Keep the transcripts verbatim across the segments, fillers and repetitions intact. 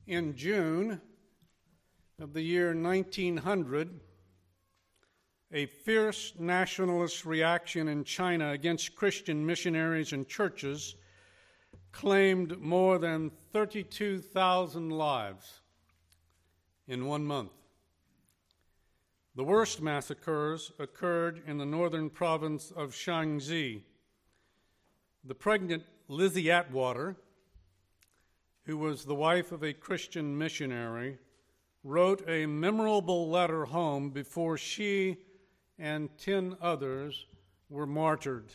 In June of the year nineteen hundred, a fierce nationalist reaction in China against Christian missionaries and churches claimed more than thirty-two thousand lives in one month. The worst massacres occurred in the northern province of Shaanxi. The pregnant Lizzie Atwater, who was the wife of a Christian missionary, wrote a memorable letter home before she and ten others were martyred.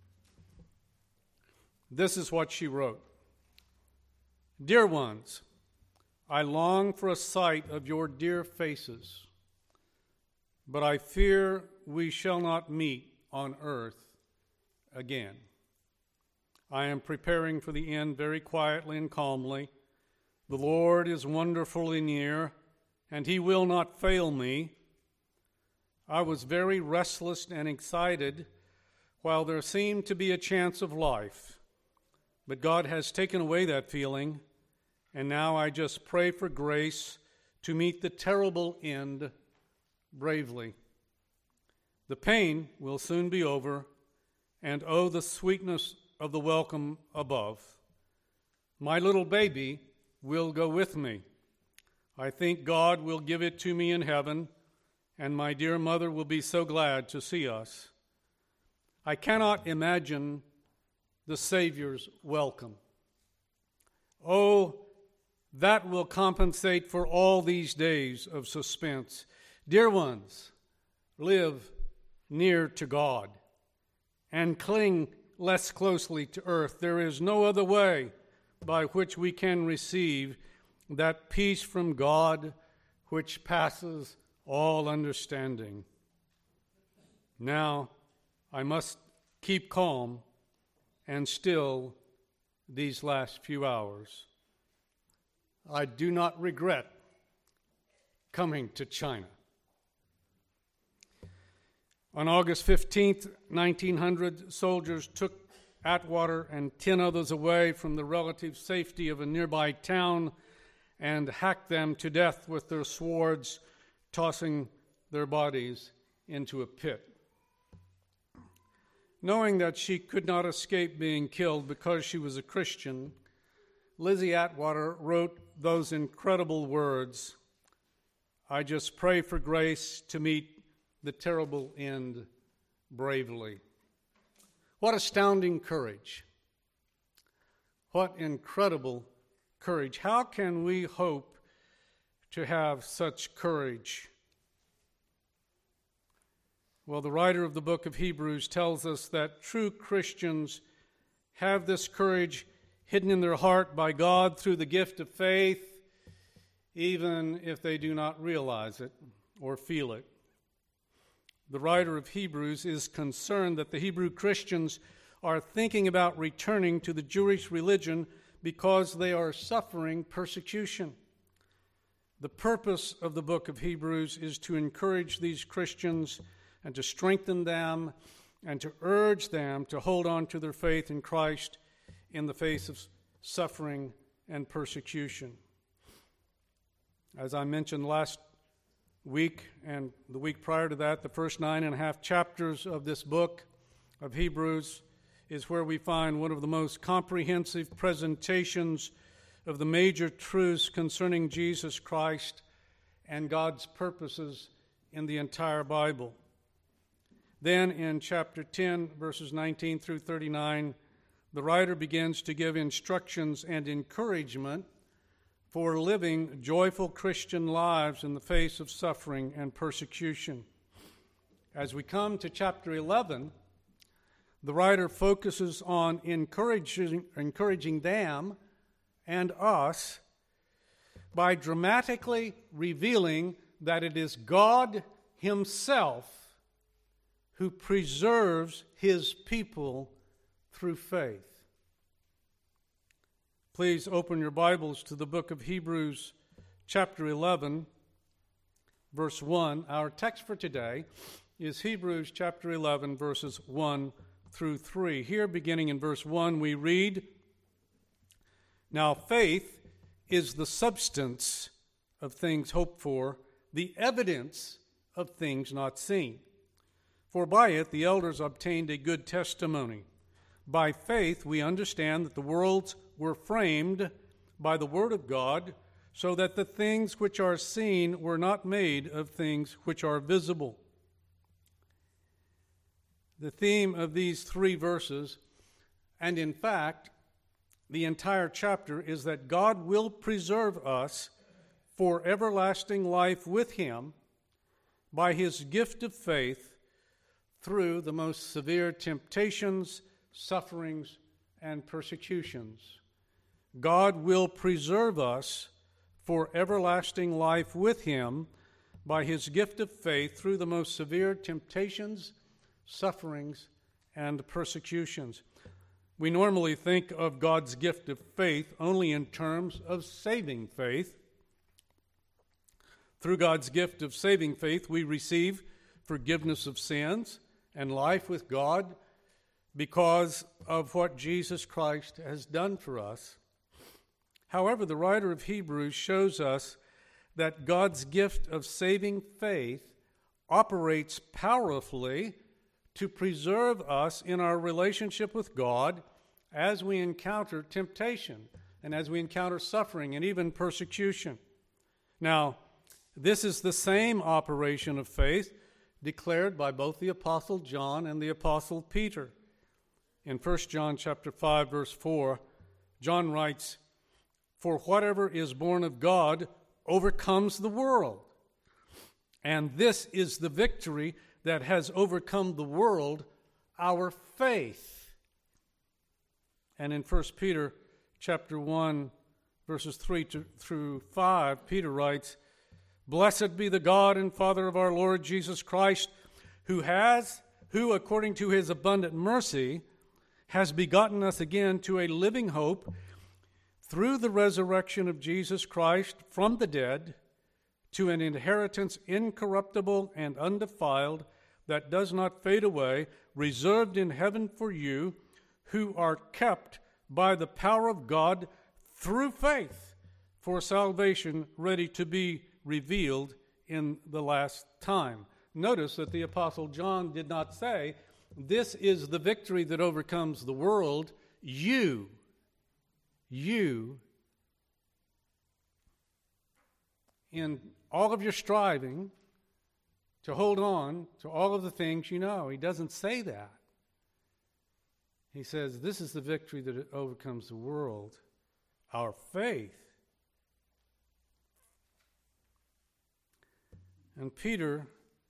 This is what she wrote. Dear ones, I long for a sight of your dear faces, but I fear we shall not meet on earth again. I am preparing for the end very quietly and calmly. The Lord is wonderfully near, and he will not fail me. I was very restless and excited while there seemed to be a chance of life, but God has taken away that feeling, and now I just pray for grace to meet the terrible end bravely. The pain will soon be over, and oh, the sweetness of the welcome above. My little baby will go with me. I think God will give it to me in heaven, and my dear mother will be so glad to see us. I cannot imagine the Savior's welcome. Oh, that will compensate for all these days of suspense. Dear ones, live near to God and cling less closely to earth. There is no other way by which we can receive that peace from God which passes all understanding. Now, I must keep calm and still these last few hours. I do not regret coming to China. On August fifteenth, nineteen hundred, soldiers took Atwater and ten others away from the relative safety of a nearby town and hacked them to death with their swords, tossing their bodies into a pit. Knowing that she could not escape being killed because she was a Christian, Lizzie Atwater wrote those incredible words, I just pray for grace to meet the terrible end bravely. What astounding courage. What incredible courage. How can we hope to have such courage? Well, the writer of the book of Hebrews tells us that true Christians have this courage hidden in their heart by God through the gift of faith, even if they do not realize it or feel it. The writer of Hebrews is concerned that the Hebrew Christians are thinking about returning to the Jewish religion because they are suffering persecution. The purpose of the book of Hebrews is to encourage these Christians and to strengthen them and to urge them to hold on to their faith in Christ in the face of suffering and persecution. As I mentioned last week and the week prior to that, the first nine and a half chapters of this book of Hebrews is where we find one of the most comprehensive presentations of the major truths concerning Jesus Christ and God's purposes in the entire Bible. Then in chapter ten, verses nineteen through thirty-nine, the writer begins to give instructions and encouragement for living joyful Christian lives in the face of suffering and persecution. As we come to chapter eleven, the writer focuses on encouraging, encouraging them and us by dramatically revealing that it is God himself who preserves his people through faith. Please open your Bibles to the book of Hebrews, chapter eleven, verse one. Our text for today is Hebrews chapter eleven, verses one through three. Here, beginning in verse one, we read, Now faith is the substance of things hoped for, the evidence of things not seen. For by it the elders obtained a good testimony. By faith we understand that the worlds were framed by the word of God, so that the things which are seen were not made of things which are visible. The theme of these three verses, and in fact, the entire chapter, is that God will preserve us for everlasting life with Him by His gift of faith through the most severe temptations, sufferings, and persecutions. God will preserve us for everlasting life with Him by His gift of faith through the most severe temptations, sufferings, and persecutions. We normally think of God's gift of faith only in terms of saving faith. Through God's gift of saving faith, we receive forgiveness of sins and life with God because of what Jesus Christ has done for us. However, the writer of Hebrews shows us that God's gift of saving faith operates powerfully to preserve us in our relationship with God as we encounter temptation and as we encounter suffering and even persecution. Now, this is the same operation of faith declared by both the Apostle John and the Apostle Peter. In First John chapter five, verse four, John writes, "For whatever is born of God overcomes the world. And this is the victory that has overcome the world, our faith." And in First Peter chapter one, verses three to, through five, Peter writes, "Blessed be the God and Father of our Lord Jesus Christ, who has, who according to his abundant mercy, has begotten us again to a living hope through the resurrection of Jesus Christ from the dead, to an inheritance incorruptible and undefiled, that does not fade away, reserved in heaven for you, who are kept by the power of God through faith for salvation, ready to be revealed in the last time." Notice that the Apostle John did not say, "This is the victory that overcomes the world." You, you, in all of your striving to hold on to all of the things you know. He doesn't say that. He says, this is the victory that overcomes the world, our faith. And Peter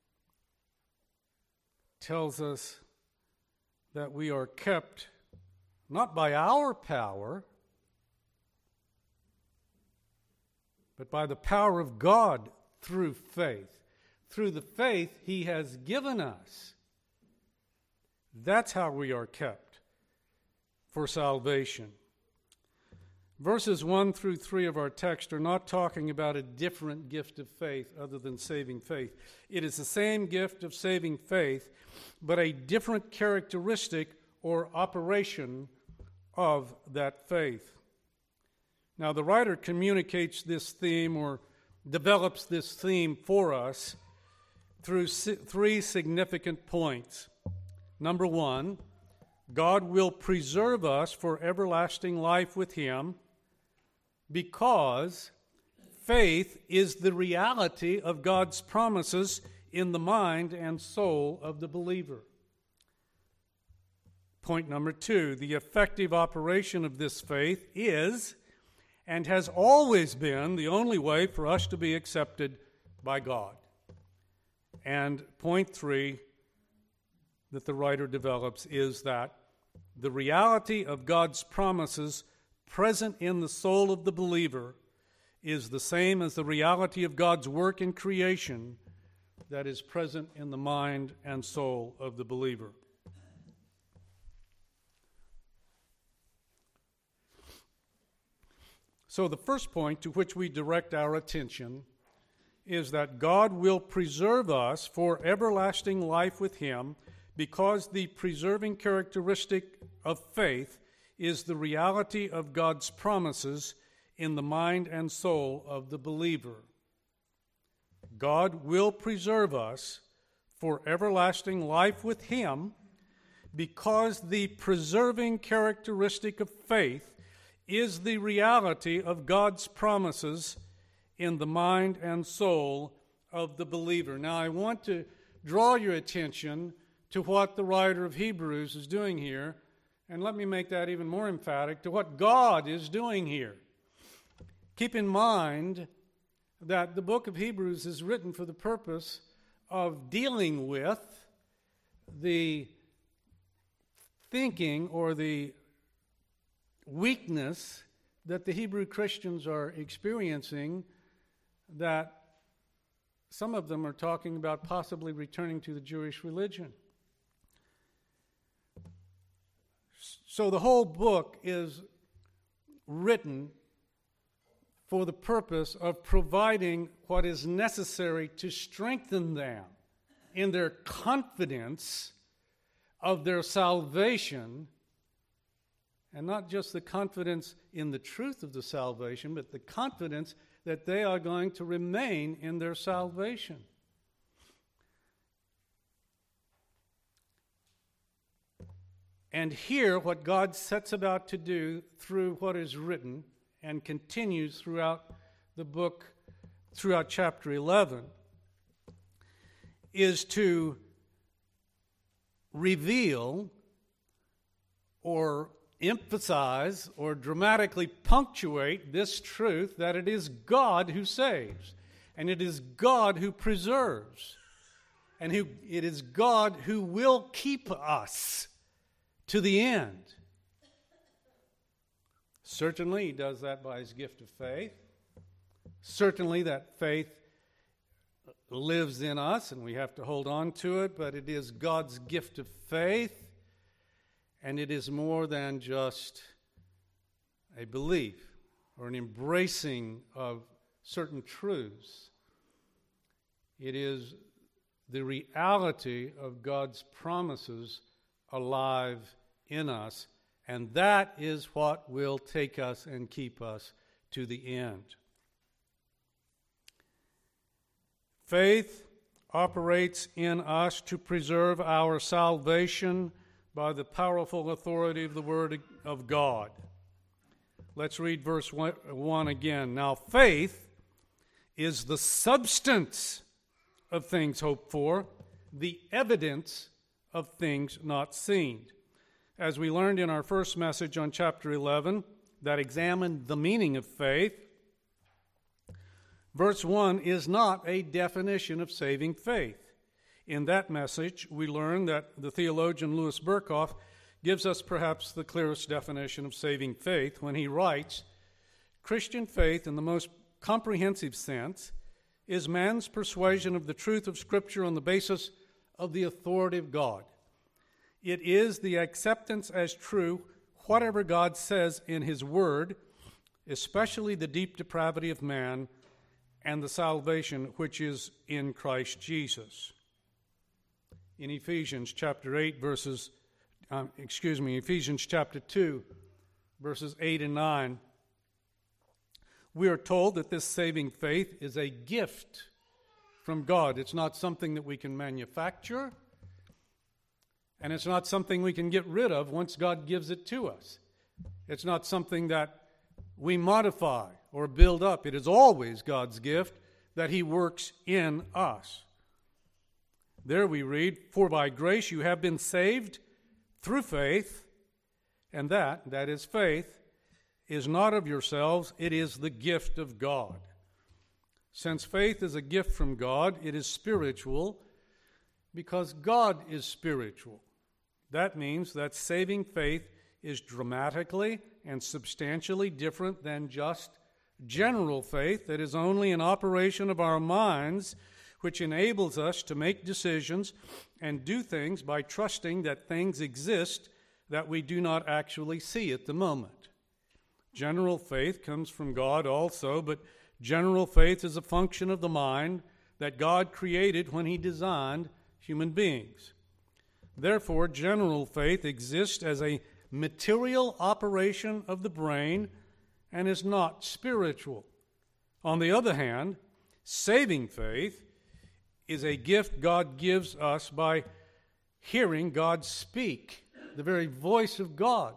tells us that we are kept not by our power, but by the power of God through faith. Through the faith He has given us. That's how we are kept for salvation. Verses one through three of our text are not talking about a different gift of faith other than saving faith. It is the same gift of saving faith, but a different characteristic or operation of that faith. Now, the writer communicates this theme or develops this theme for us through si- three significant points. Number one, God will preserve us for everlasting life with Him because faith is the reality of God's promises in the mind and soul of the believer. Point number two, the effective operation of this faith is and has always been the only way for us to be accepted by God. And point three that the writer develops is that the reality of God's promises present in the soul of the believer is the same as the reality of God's work in creation that is present in the mind and soul of the believer. So the first point to which we direct our attention is that God will preserve us for everlasting life with Him because the preserving characteristic of faith is the reality of God's promises in the mind and soul of the believer. God will preserve us for everlasting life with Him because the preserving characteristic of faith is the reality of God's promises in the mind and soul of the believer. Now, I want to draw your attention to what the writer of Hebrews is doing here, and let me make that even more emphatic, to what God is doing here. Keep in mind that the book of Hebrews is written for the purpose of dealing with the thinking or the weakness that the Hebrew Christians are experiencing, that some of them are talking about possibly returning to the Jewish religion. So the whole book is written for the purpose of providing what is necessary to strengthen them in their confidence of their salvation, and not just the confidence in the truth of the salvation, but the confidence that they are going to remain in their salvation. And here, what God sets about to do through what is written and continues throughout the book, throughout chapter eleven, is to reveal or emphasize or dramatically punctuate this truth that it is God who saves, and it is God who preserves, and who, it is God who will keep us to the end. Certainly, He does that by His gift of faith. Certainly, that faith lives in us, and we have to hold on to it, but it is God's gift of faith, and it is more than just a belief or an embracing of certain truths. It is the reality of God's promises alive in us, and that is what will take us and keep us to the end. Faith operates in us to preserve our salvation by the powerful authority of the Word of God. Let's read verse one again. Now, faith is the substance of things hoped for, the evidence of things not seen. As we learned in our first message on chapter eleven that examined the meaning of faith, verse one is not a definition of saving faith. In that message, we learned that the theologian Louis Berkhoff gives us perhaps the clearest definition of saving faith when he writes, Christian faith in the most comprehensive sense is man's persuasion of the truth of Scripture on the basis of the authority of God. It is the acceptance as true whatever God says in His Word, especially the deep depravity of man and the salvation which is in Christ Jesus. In Ephesians chapter eight, verses, um, excuse me, Ephesians chapter two, verses eight and nine, we are told that this saving faith is a gift from God. It's not something that we can manufacture, and it's not something we can get rid of once God gives it to us. It's not something that we modify or build up. It is always God's gift that He works in us. There we read, for by grace you have been saved through faith, and that, that is faith, is not of yourselves, it is the gift of God. Since faith is a gift from God, it is spiritual because God is spiritual. That means that saving faith is dramatically and substantially different than just general faith that is only an operation of our minds, which enables us to make decisions and do things by trusting that things exist that we do not actually see at the moment. General faith comes from God also, but general faith is a function of the mind that God created when He designed human beings. Therefore, general faith exists as a material operation of the brain and is not spiritual. On the other hand, saving faith is a gift God gives us by hearing God speak, the very voice of God,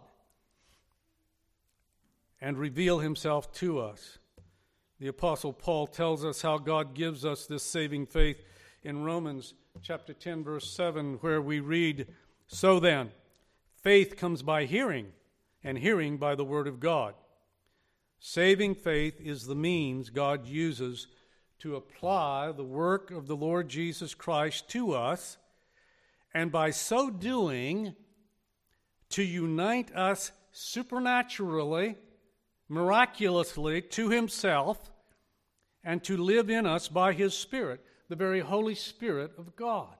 and reveal himself to us. The Apostle Paul tells us how God gives us this saving faith in Romans chapter ten, verse seven, where we read, "So then, faith comes by hearing, and hearing by the word of God." Saving faith is the means God uses to apply the work of the Lord Jesus Christ to us, and by so doing, to unite us supernaturally, miraculously to himself, and to live in us by his Spirit, the very Holy Spirit of God.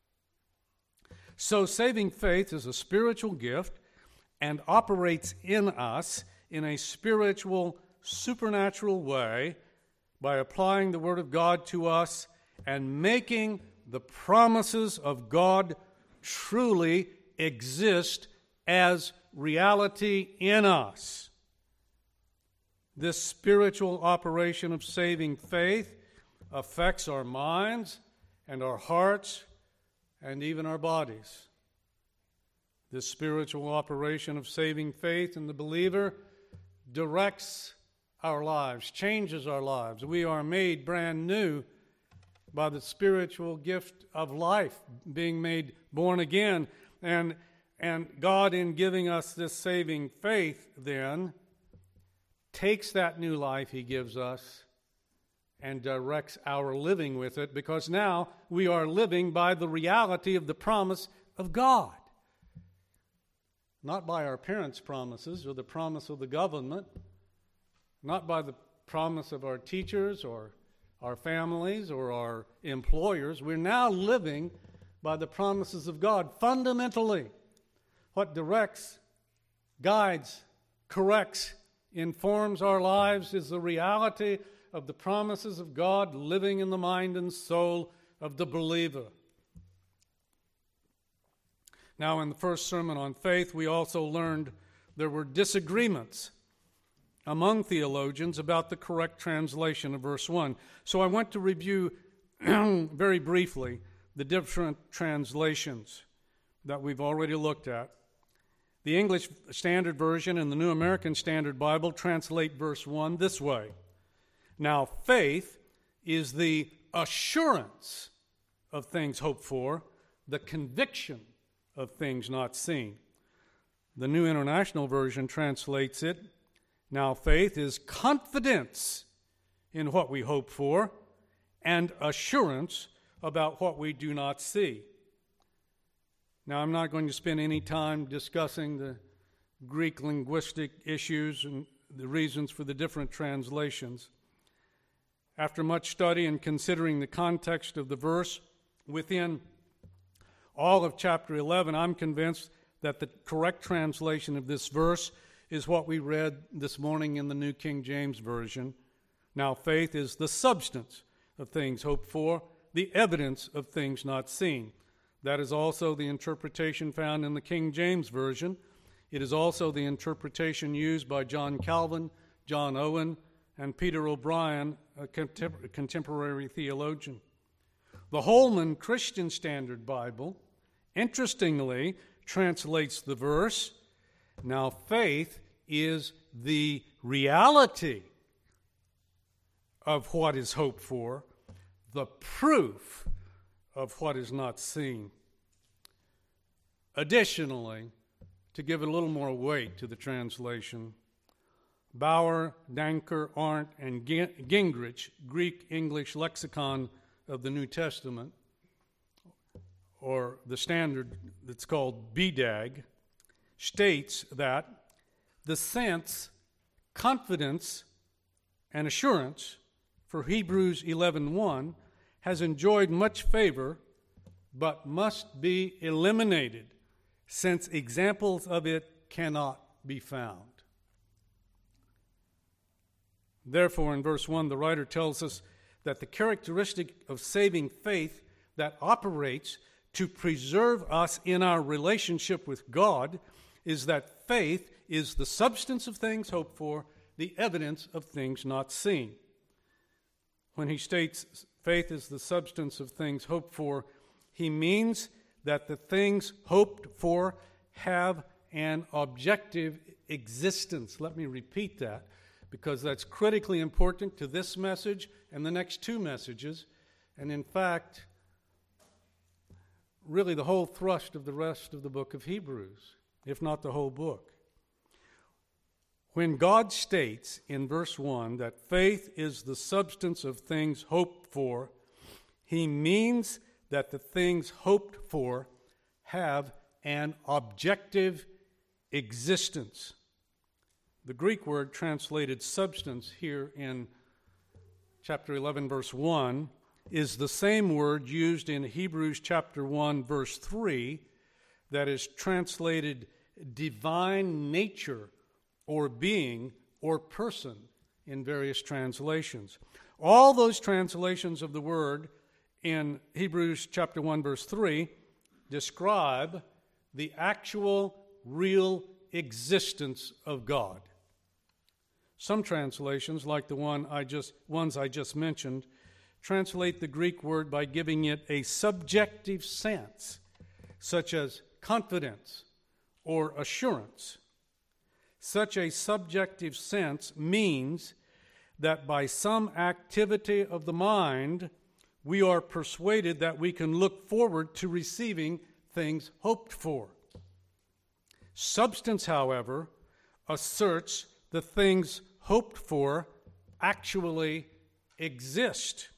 So saving faith is a spiritual gift and operates in us in a spiritual, supernatural way by applying the Word of God to us and making the promises of God truly exist as reality in us. This spiritual operation of saving faith affects our minds and our hearts and even our bodies. This spiritual operation of saving faith in the believer directs our lives, changes our lives. We are made brand new by the spiritual gift of life, being made born again. And, and God, in giving us this saving faith, then, takes that new life he gives us and directs our living with it, because now we are living by the reality of the promise of God. Not by our parents' promises or the promise of the government, not by the promise of our teachers or our families or our employers. We're now living by the promises of God. Fundamentally, what directs, guides, corrects, informs our lives is the reality of the promises of God living in the mind and soul of the believer. Now, in the first sermon on faith, we also learned there were disagreements among theologians about the correct translation of verse one. So I want to review very briefly the different translations that we've already looked at. The English Standard Version and the New American Standard Bible translate verse one this way: "Now faith is the assurance of things hoped for, the conviction of things not seen." The New International Version translates it, "Now faith is confidence in what we hope for and assurance about what we do not see." Now, I'm not going to spend any time discussing the Greek linguistic issues and the reasons for the different translations. After much study and considering the context of the verse within all of chapter eleven, I'm convinced that the correct translation of this verse is what we read this morning in the New King James Version. Now faith is the substance of things hoped for, the evidence of things not seen. That is also the interpretation found in the King James Version. It is also the interpretation used by John Calvin, John Owen, and Peter O'Brien, a contem- contemporary theologian. The Holman Christian Standard Bible, interestingly, translates the verse, "Now faith is the reality of what is hoped for, the proof of what is not seen." Additionally, to give a little more weight to the translation, Bauer, Danker, Arndt, and Gingrich, Greek-English Lexicon of the New Testament, or the standard that's called B D A G, states that the sense, confidence, and assurance for Hebrews eleven one has enjoyed much favor, but must be eliminated, since examples of it cannot be found. Therefore, in verse one, the writer tells us that the characteristic of saving faith that operates to preserve us in our relationship with God is that faith is the substance of things hoped for, the evidence of things not seen. When he states faith is the substance of things hoped for, he means that the things hoped for have an objective existence. Let me repeat that, because that's critically important to this message and the next two messages, and in fact, really the whole thrust of the rest of the book of Hebrews, if not the whole book. When God states in verse one that faith is the substance of things hoped for, he means that the things hoped for have an objective existence. The Greek word translated substance here in chapter eleven, verse one, is the same word used in Hebrews chapter one, verse three, that is translated divine nature or being or person in various translations. All those translations of the word in Hebrews chapter one, verse three, describe the actual, real existence of God. Some translations, like the one I just ones I just mentioned, translate the Greek word by giving it a subjective sense, such as confidence or assurance. Such a subjective sense means that by some activity of the mind, we are persuaded that we can look forward to receiving things hoped for. Substance, however, asserts the things hoped for actually exist.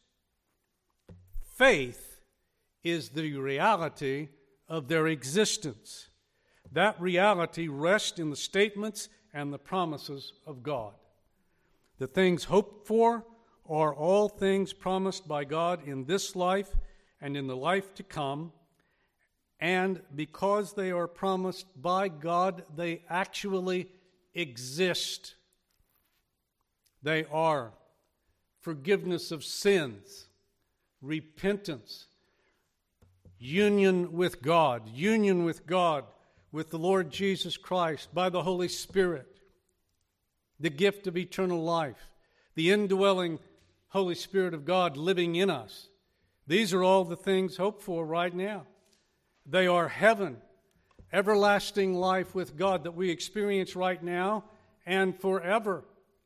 Faith is the reality of their existence. That reality rests in the statements and the promises of God. The things hoped for are all things promised by God in this life and in the life to come, and because they are promised by God, they actually exist. They are forgiveness of sins, repentance, union with God, union with God, with the Lord Jesus Christ by the Holy Spirit, the gift of eternal life, the indwelling Holy Spirit of God living in us. These are all the things hoped for right now. They are heaven, everlasting life with God that we experience right now and forever.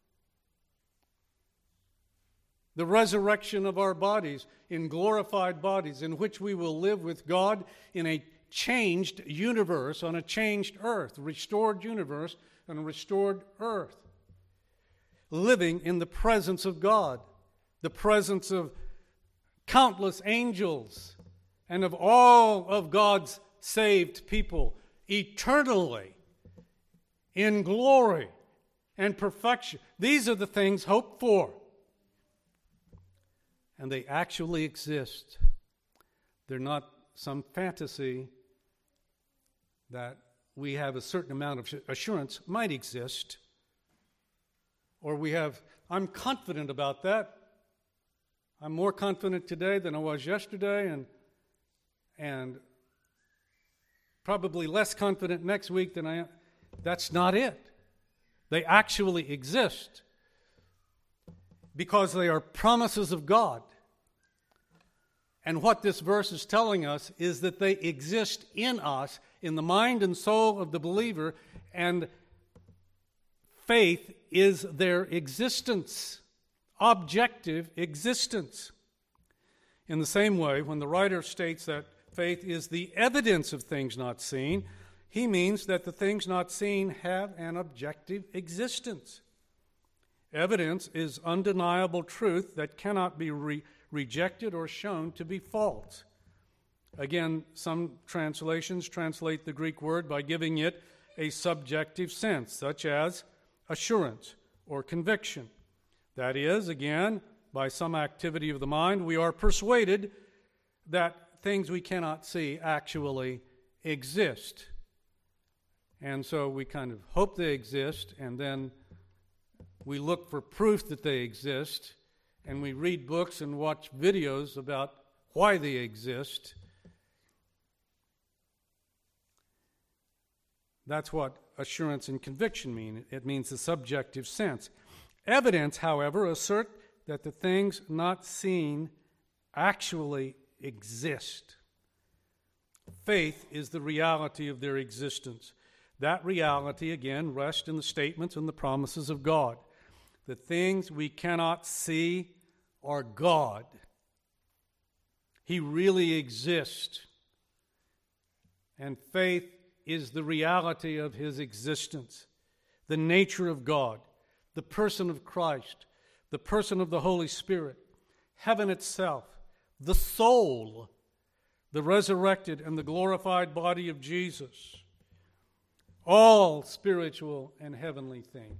The resurrection of our bodies in glorified bodies in which we will live with God in a changed universe, on a changed earth, restored universe on a restored earth. Living in the presence of God, the presence of countless angels and of all of God's saved people eternally in glory and perfection. These are the things hoped for. And they actually exist. They're not some fantasy that we have a certain amount of assurance might exist. Or we have, I'm confident about that. I'm more confident today than I was yesterday, and and probably less confident next week than I am. That's not it. They actually exist because they are promises of God. And what this verse is telling us is that they exist in us, in the mind and soul of the believer, and faith is their existence, objective existence. In the same way, when the writer states that faith is the evidence of things not seen, he means that the things not seen have an objective existence. Evidence is undeniable truth that cannot be re- rejected or shown to be false. Again, some translations translate the Greek word by giving it a subjective sense, such as assurance or conviction. That is, again, by some activity of the mind, we are persuaded that things we cannot see actually exist. And so we kind of hope they exist, and then we look for proof that they exist, and we read books and watch videos about why they exist. That's what assurance and conviction mean. It means the subjective sense. Evidence, however, assert that the things not seen actually exist. Faith is the reality of their existence. That reality, again, rests in the statements and the promises of God. The things we cannot see are God. He really exists. And faith is the reality of his existence, the nature of God, the person of Christ, the person of the Holy Spirit, heaven itself, the soul, the resurrected and the glorified body of Jesus, all spiritual and heavenly things.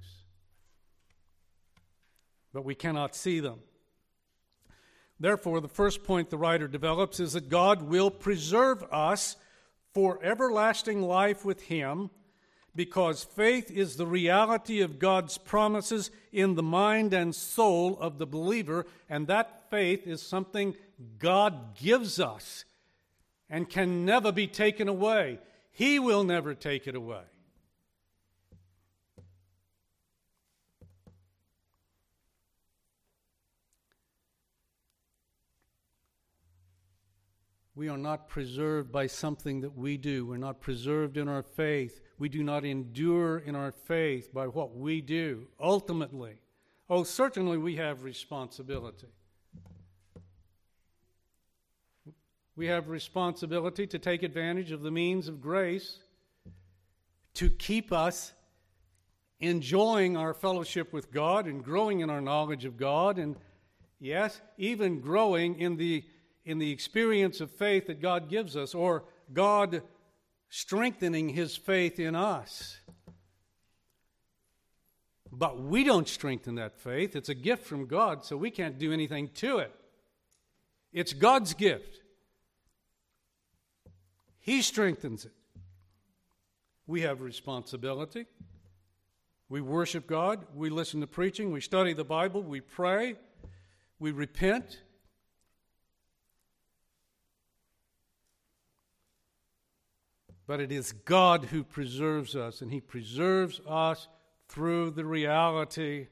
But we cannot see them. Therefore, the first point the writer develops is that God will preserve us for everlasting life with him, because faith is the reality of God's promises in the mind and soul of the believer, and that faith is something God gives us and can never be taken away. He will never take it away. We are not preserved by something that we do. We're not preserved in our faith. We do not endure in our faith by what we do. Ultimately, oh, certainly we have responsibility. We have responsibility to take advantage of the means of grace to keep us enjoying our fellowship with God and growing in our knowledge of God, and yes, even growing in the in the experience of faith that God gives us, or God strengthening his faith in us. But we don't strengthen that faith. It's a gift from God, so we can't do anything to it. It's God's gift. He strengthens it. We have responsibility. We worship God. We listen to preaching. We study the Bible. We pray. We repent. But it is God who preserves us, and he preserves us through the reality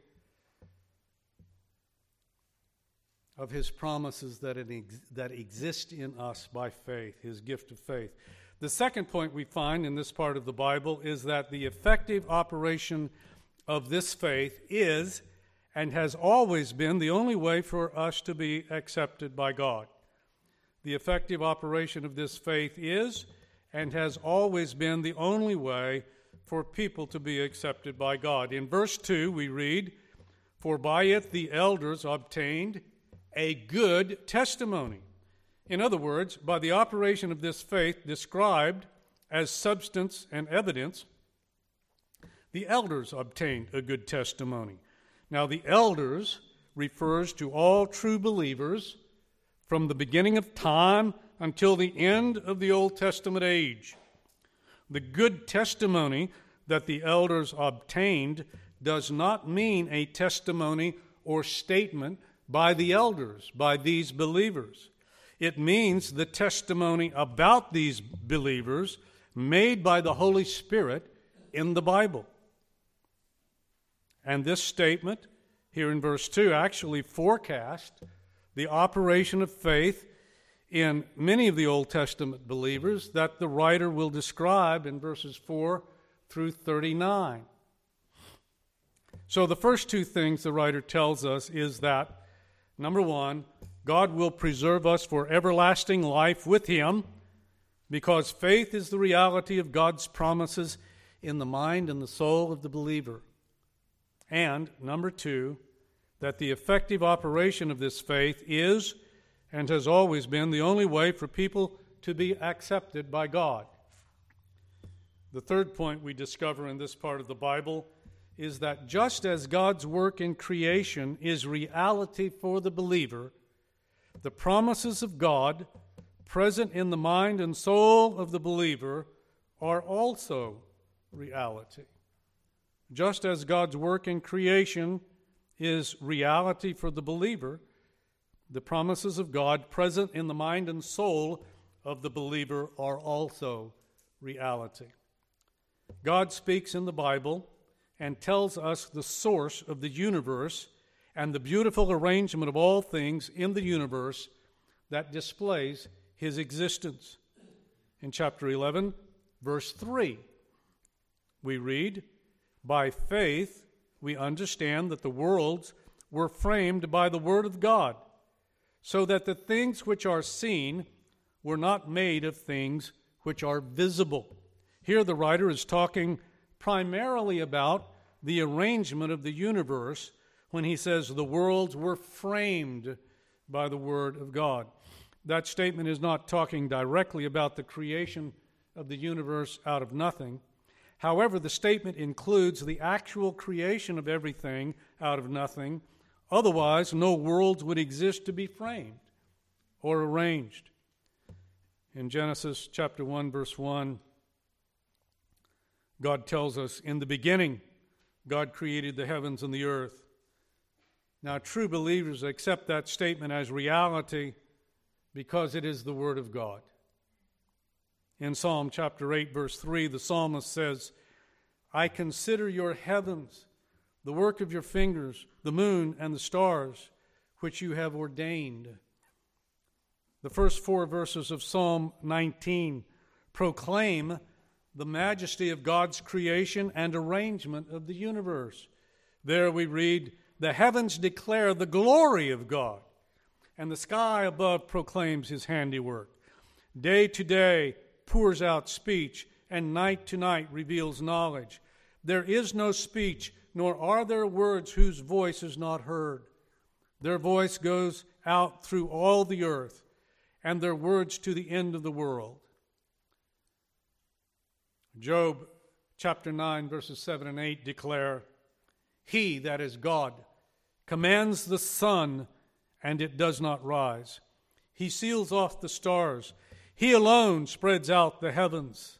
of his promises that, it ex- that exist in us by faith, his gift of faith. The second point we find in this part of the Bible is that the effective operation of this faith is and has always been the only way for us to be accepted by God. The effective operation of this faith is and has always been the only way for people to be accepted by God. In verse two we read, "For by it the elders obtained a good testimony." In other words, by the operation of this faith described as substance and evidence, the elders obtained a good testimony. Now, the elders refers to all true believers from the beginning of time until the end of the Old Testament age. The good testimony that the elders obtained does not mean a testimony or statement by the elders, by these believers. It means the testimony about these believers made by the Holy Spirit in the Bible. And this statement here in verse two actually forecasts the operation of faith in many of the Old Testament believers that the writer will describe in verses four through thirty-nine. So the first two things the writer tells us is that, number one, God will preserve us for everlasting life with him because faith is the reality of God's promises in the mind and the soul of the believer. And, number two, that the effective operation of this faith is and has always been the only way for people to be accepted by God. The third point we discover in this part of the Bible is that just as God's work in creation is reality for the believer, the promises of God present in the mind and soul of the believer are also reality. Just as God's work in creation is reality for the believer, the promises of God present in the mind and soul of the believer are also reality. God speaks in the Bible and tells us the source of the universe and the beautiful arrangement of all things in the universe that displays his existence. In chapter eleven, verse three, we read, "By faith we understand that the worlds were framed by the word of God, so that the things which are seen were not made of things which are visible." Here the writer is talking primarily about the arrangement of the universe when he says the worlds were framed by the word of God. That statement is not talking directly about the creation of the universe out of nothing. However, the statement includes the actual creation of everything out of nothing. Otherwise, no worlds would exist to be framed or arranged. In Genesis chapter one, verse one, God tells us, "In the beginning, God created the heavens and the earth." Now, true believers accept that statement as reality because it is the Word of God. In Psalm chapter eight, verse three, the psalmist says, "I consider your heavens, the work of your fingers, the moon and the stars, which you have ordained." The first four verses of Psalm nineteen proclaim the majesty of God's creation and arrangement of the universe. There we read, "The heavens declare the glory of God, and the sky above proclaims his handiwork. Day to day pours out speech, and night to night reveals knowledge. There is no speech, nor are there words whose voice is not heard. Their voice goes out through all the earth, and their words to the end of the world." Job chapter nine, verses seven and eight declare, "He, that is God, commands the sun, and it does not rise. He seals off the stars. He alone spreads out the heavens."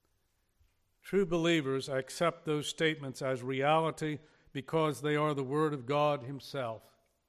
True believers accept those statements as reality because they are the Word of God Himself.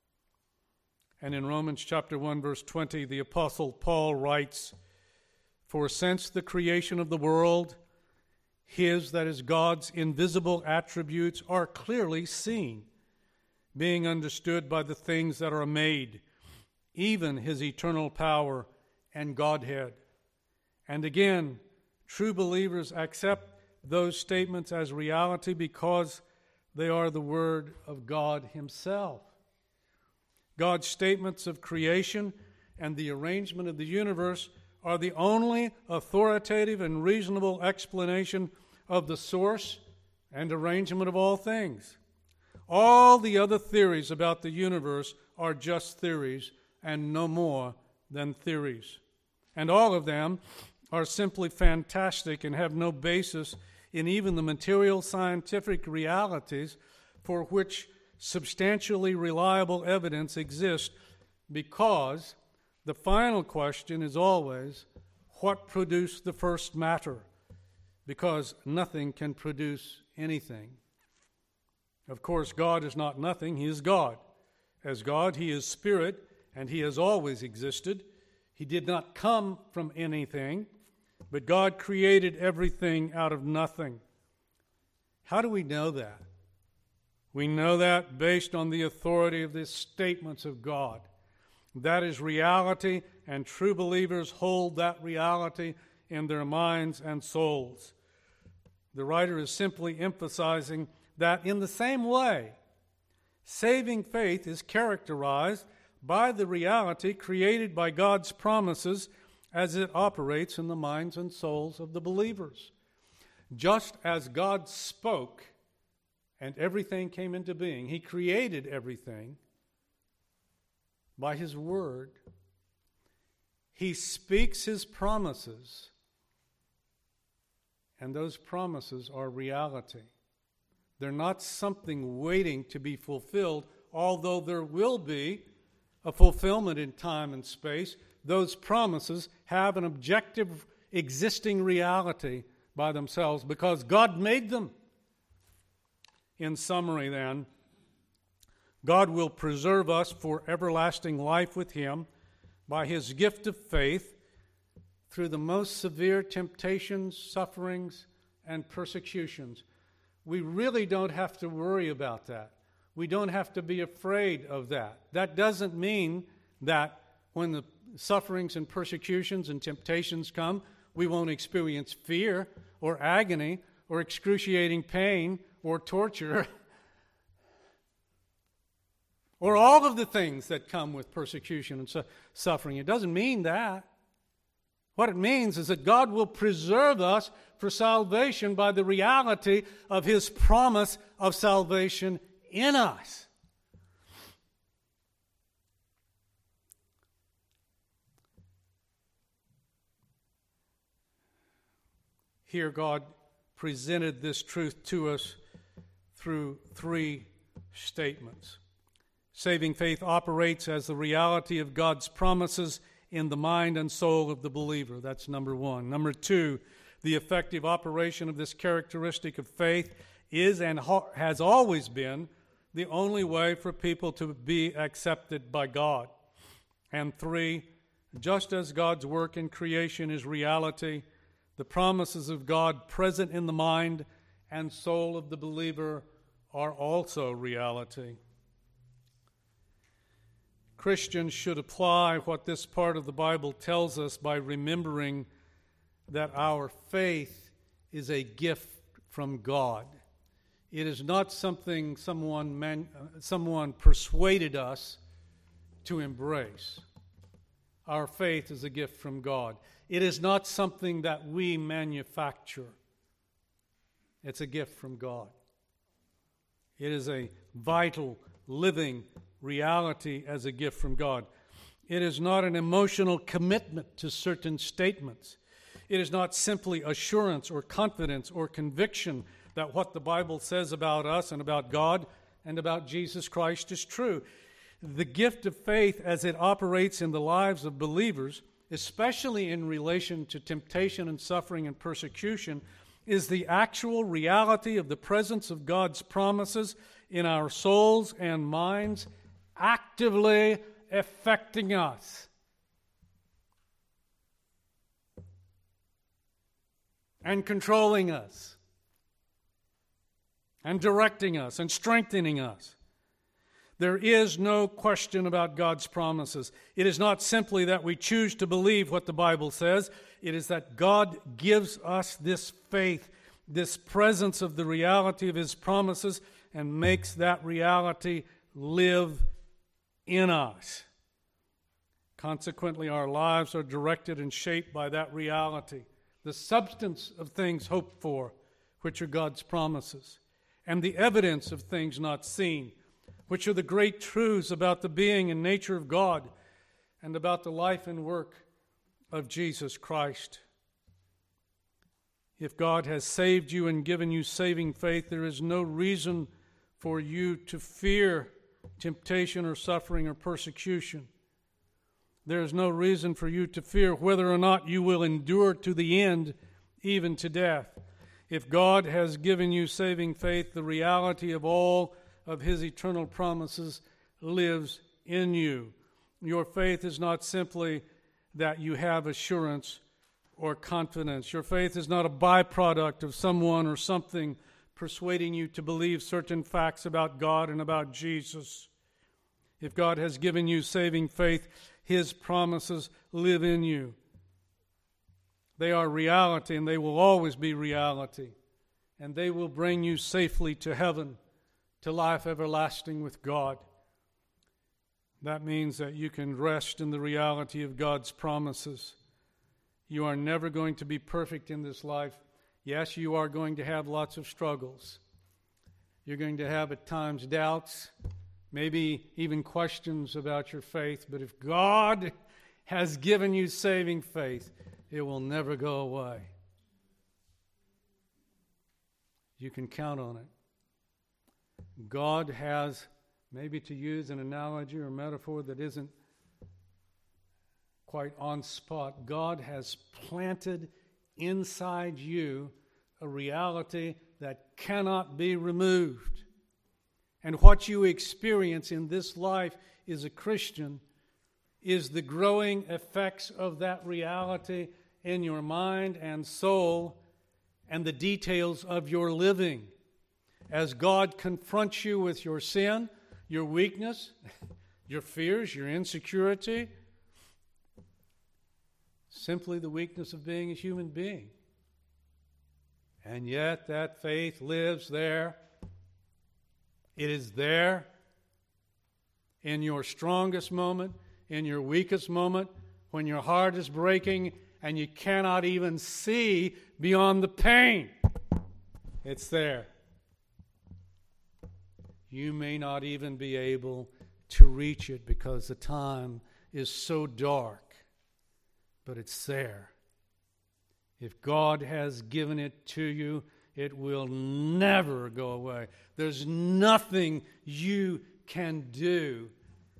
And in Romans chapter one, verse twenty, the Apostle Paul writes, "For since the creation of the world, His, that is God's, invisible attributes are clearly seen, being understood by the things that are made, even His eternal power and Godhead." And again, true believers accept those statements as reality because they are the Word of God Himself. God's statements of creation and the arrangement of the universe are the only authoritative and reasonable explanation of the source and arrangement of all things. All the other theories about the universe are just theories and no more than theories. And all of them are simply fantastic and have no basis in even the material scientific realities for which substantially reliable evidence exists, because the final question is always, what produced the first matter? Because nothing can produce anything. Of course, God is not nothing. He is God. As God, He is spirit, and He has always existed. He did not come from anything, but God created everything out of nothing. How do we know that? We know that based on the authority of the statements of God. That is reality, and true believers hold that reality in their minds and souls. The writer is simply emphasizing that in the same way, saving faith is characterized by the reality created by God's promises as it operates in the minds and souls of the believers. Just as God spoke and everything came into being, He created everything by His Word. He speaks His promises, and those promises are reality. They're not something waiting to be fulfilled, although there will be a fulfillment in time and space. Those promises have an objective existing reality by themselves because God made them. In summary, then, God will preserve us for everlasting life with Him by His gift of faith through the most severe temptations, sufferings, and persecutions, we really don't have to worry about that. We don't have to be afraid of that. That doesn't mean that when the sufferings and persecutions and temptations come, we won't experience fear or agony or excruciating pain or torture or all of the things that come with persecution and su- suffering. It doesn't mean that. What it means is that God will preserve us for salvation by the reality of His promise of salvation in us. Here God presented this truth to us through three statements. Saving faith operates as the reality of God's promises in the mind and soul of the believer. That's number one. Number two, the effective operation of this characteristic of faith is and has always been the only way for people to be accepted by God. And three, just as God's work in creation is reality, the promises of God present in the mind and soul of the believer are also reality. Christians should apply what this part of the Bible tells us by remembering that our faith is a gift from God. It is not something someone man, someone persuaded us to embrace. Our faith is a gift from God. It is not something that we manufacture. It's a gift from God. It is a vital, living reality as a gift from God. It is not an emotional commitment to certain statements. It is not simply assurance or confidence or conviction that what the Bible says about us and about God and about Jesus Christ is true. The gift of faith as it operates in the lives of believers, especially in relation to temptation and suffering and persecution, is the actual reality of the presence of God's promises in our souls and minds, actively affecting us and controlling us and directing us and strengthening us. There is no question about God's promises. It is not simply that we choose to believe what the Bible says. It is that God gives us this faith, this presence of the reality of His promises, and makes that reality live in us. Consequently, our lives are directed and shaped by that reality, the substance of things hoped for, which are God's promises, and the evidence of things not seen, which are the great truths about the being and nature of God and about the life and work of Jesus Christ. If God has saved you and given you saving faith, there is no reason for you to fear temptation or suffering or persecution. There is no reason for you to fear whether or not you will endure to the end, even to death. If God has given you saving faith, the reality of all of His eternal promises lives in you. Your faith is not simply that you have assurance or confidence. Your faith is not a byproduct of someone or something persuading you to believe certain facts about God and about Jesus. If God has given you saving faith, His promises live in you. They are reality, and they will always be reality. And they will bring you safely to heaven, to life everlasting with God. That means that you can rest in the reality of God's promises. You are never going to be perfect in this life. Yes, you are going to have lots of struggles. You're going to have at times doubts, maybe even questions about your faith. But if God has given you saving faith, it will never go away. You can count on it. God has, maybe to use an analogy or metaphor that isn't quite on spot, God has planted inside you a reality that cannot be removed. And what you experience in this life as a Christian is the growing effects of that reality in your mind and soul and the details of your living. as God confronts you with your sin, your weakness, your fears, your insecurity, simply the weakness of being a human being. And yet that faith lives there. It is there in your strongest moment, in your weakest moment, when your heart is breaking and you cannot even see beyond the pain. It's there. You may not even be able to reach it because the time is so dark, but it's there. If God has given it to you, it will never go away. There's nothing you can do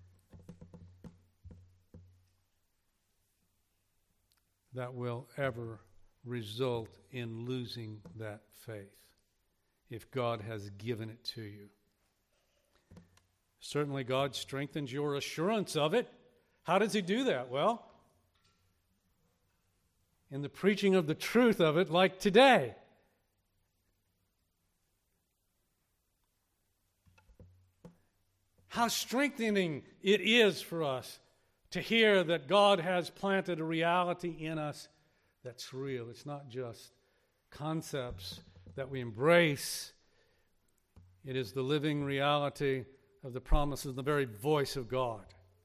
that will ever result in losing that faith if God has given it to you. Certainly God strengthens your assurance of it. How does He do that? Well, in the preaching of the truth of it, like today. How strengthening it is for us to hear that God has planted a reality in us that's real. It's not just concepts that we embrace. It is the living reality of the promises, the very voice of God.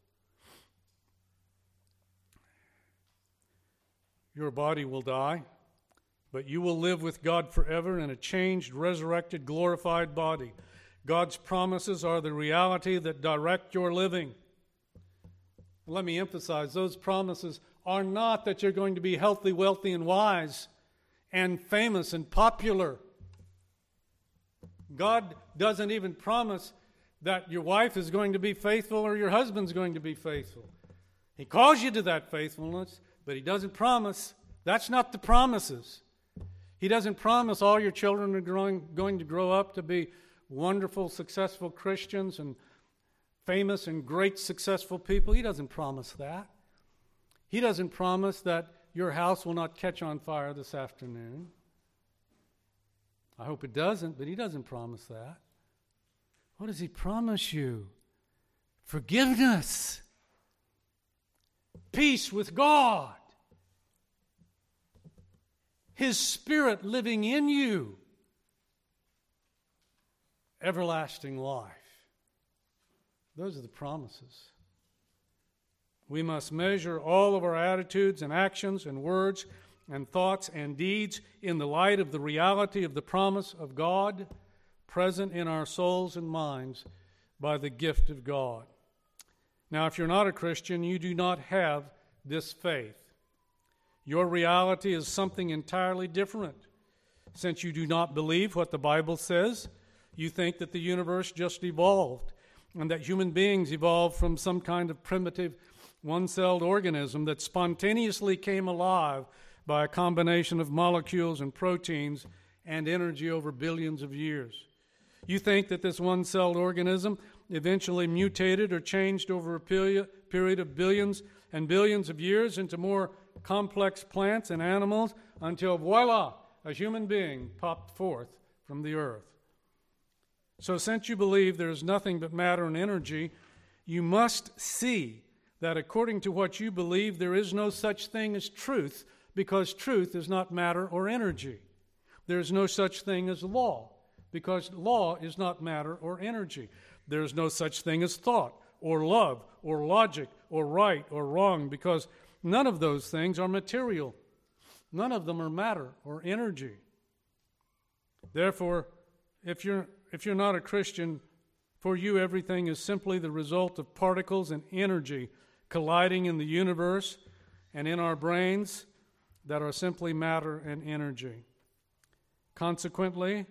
Your body will die, but you will live with God forever in a changed, resurrected, glorified body. God's promises are the reality that direct your living. Let me emphasize, those promises are not that you're going to be healthy, wealthy, and wise, and famous and popular. God doesn't even promise that your wife is going to be faithful or your husband's going to be faithful. He calls you to that faithfulness, but He doesn't promise. That's not the promises. He doesn't promise all your children are growing, going to grow up to be wonderful, successful Christians and famous and great, successful people. He doesn't promise that. He doesn't promise that your house will not catch on fire this afternoon. I hope it doesn't, but He doesn't promise that. What does He promise you? Forgiveness. Peace with God. His Spirit living in you. Everlasting life. Those are the promises. We must measure all of our attitudes and actions and words and thoughts and deeds in the light of the reality of the promise of God present in our souls and minds by the gift of God. Now, if you're not a Christian, you do not have this faith. Your reality is something entirely different. Since you do not believe what the Bible says, you think that the universe just evolved and that human beings evolved from some kind of primitive one-celled organism that spontaneously came alive by a combination of molecules and proteins and energy over billions of years. You think that this one-celled organism eventually mutated or changed over a period of billions and billions of years into more complex plants and animals until, voila, a human being popped forth from the earth. So since you believe there is nothing but matter and energy, you must see that according to what you believe, there is no such thing as truth, because truth is not matter or energy. There is no such thing as law, because law is not matter or energy. There is no such thing as thought or love or logic or right or wrong, because none of those things are material. None of them are matter or energy. Therefore, if you're if you're not a Christian, for you everything is simply the result of particles and energy colliding in the universe and in our brains that are simply matter and energy. Consequently,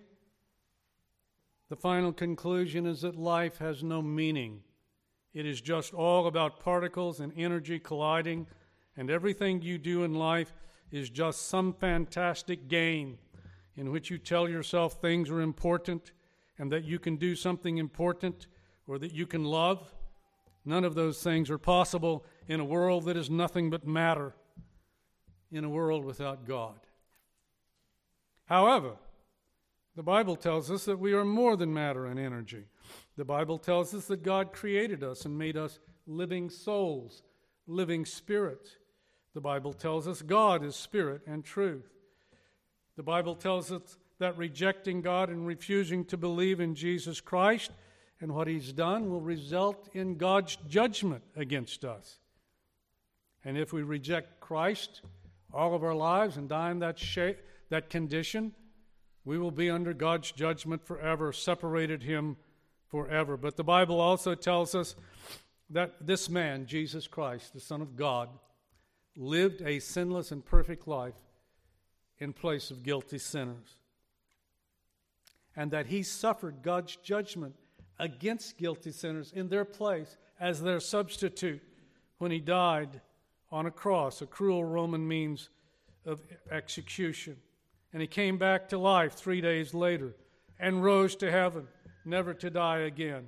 the final conclusion is that life has no meaning. It is just all about particles and energy colliding, and everything you do in life is just some fantastic game in which you tell yourself things are important and that you can do something important or that you can love. None of those things are possible in a world that is nothing but matter, in a world without God. However, The Bible tells us that we are more than matter and energy. The Bible tells us that God created us and made us living souls, living spirits. The Bible tells us God is spirit and truth. The Bible tells us that rejecting God and refusing to believe in Jesus Christ and what He's done will result in God's judgment against us. And if we reject Christ all of our lives and die in that shape, that condition, we will be under God's judgment forever, separated Him forever. But the Bible also tells us that this man, Jesus Christ, the Son of God, lived a sinless and perfect life in place of guilty sinners. And that He suffered God's judgment against guilty sinners in their place as their substitute when He died on a cross, a cruel Roman means of execution. And He came back to life three days later and rose to heaven, never to die again.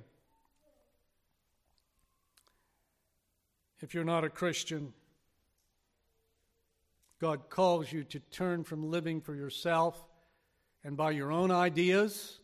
If you're not a Christian, God calls you to turn from living for yourself and by your own ideas,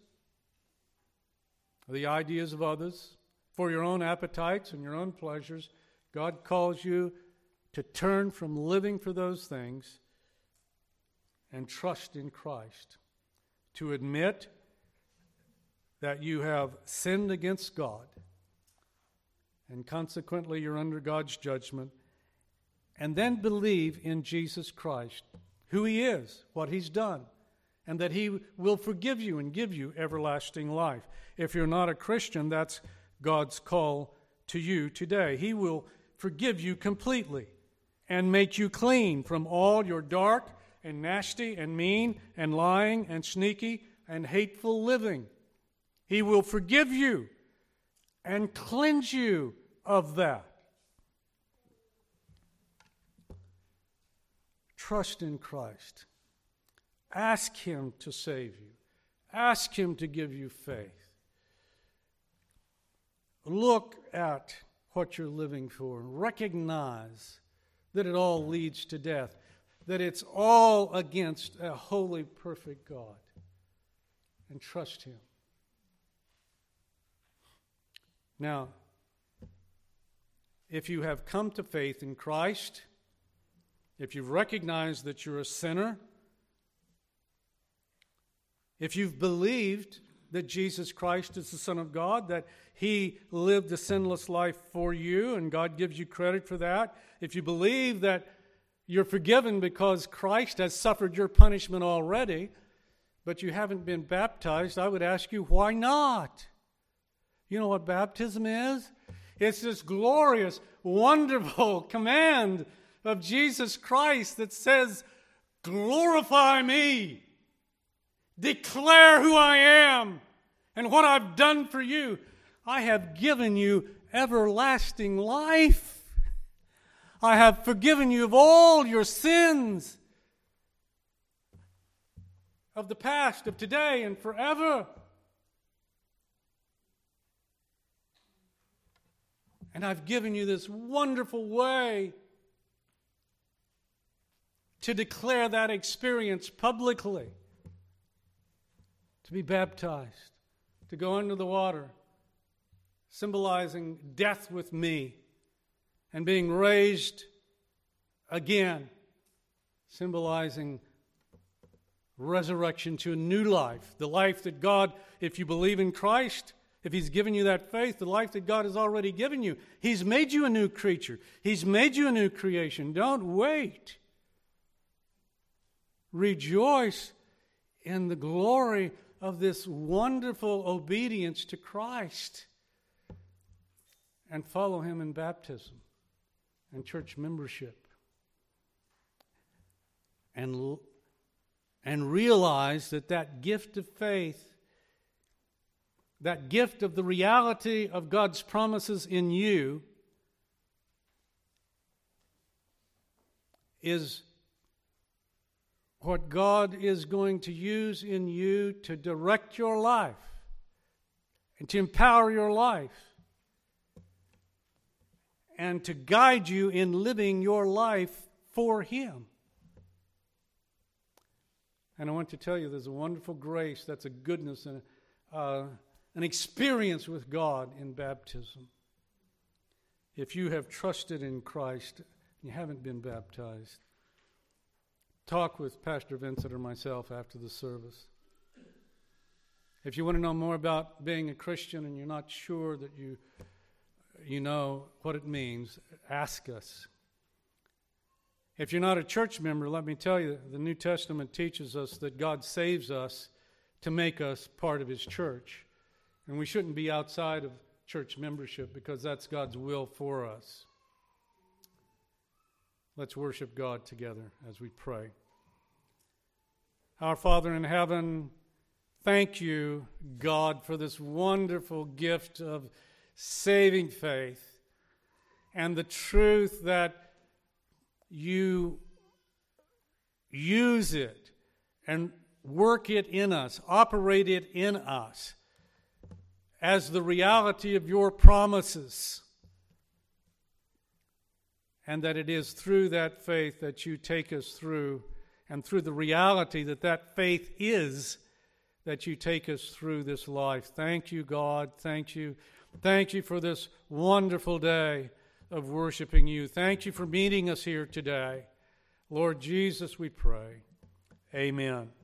the ideas of others, for your own appetites and your own pleasures. God calls you to turn from living for those things and trust in Christ, to admit that you have sinned against God, and consequently you're under God's judgment, and then believe in Jesus Christ, who He is, what He's done, and that He will forgive you and give you everlasting life. If you're not a Christian, that's God's call to you today. He will forgive you completely and make you clean from all your dark and nasty and mean and lying and sneaky and hateful living. He will forgive you and cleanse you of that. Trust in Christ. Ask Him to save you. Ask Him to give you faith. Look at what you're living for. Recognize that it all leads to death, that it's all against a holy, perfect God, and trust Him. Now, if you have come to faith in Christ, if you've recognized that you're a sinner, if you've believed that Jesus Christ is the Son of God, that He lived a sinless life for you, and God gives you credit for that, if you believe that you're forgiven because Christ has suffered your punishment already, but you haven't been baptized, I would ask you, why not? You know what baptism is? It's this glorious, wonderful command of Jesus Christ that says, glorify me. Declare who I am and what I've done for you. I have given you everlasting life. I have forgiven you of all your sins of the past, of today, and forever. And I've given you this wonderful way to declare that experience publicly. To be baptized, to go under the water, symbolizing death with me, and being raised again, symbolizing resurrection to a new life, the life that God, if you believe in Christ, if He's given you that faith, the life that God has already given you. He's made you a new creature. He's made you a new creation. Don't wait. Rejoice in the glory of this wonderful obedience to Christ, and follow Him in baptism and church membership. And, and realize that that gift of faith, that gift of the reality of God's promises in you, is what God is going to use in you to direct your life and to empower your life and to guide you in living your life for Him. And I want to tell you, there's a wonderful grace, that's a goodness and uh, an experience with God in baptism. If you have trusted in Christ and you haven't been baptized, talk with Pastor Vincent or myself after the service. If you want to know more about being a Christian and you're not sure that you, you know what it means, ask us. If you're not a church member, let me tell you, the New Testament teaches us that God saves us to make us part of His church. And we shouldn't be outside of church membership because that's God's will for us. Let's worship God together as we pray. Our Father in heaven, thank you, God, for this wonderful gift of saving faith and the truth that you use it and work it in us, operate it in us as the reality of your promises. And that it is through that faith that you take us through, and through the reality that that faith is, that you take us through this life. Thank you, God. Thank you. Thank you for this wonderful day of worshiping you. Thank you for meeting us here today. Lord Jesus, we pray. Amen.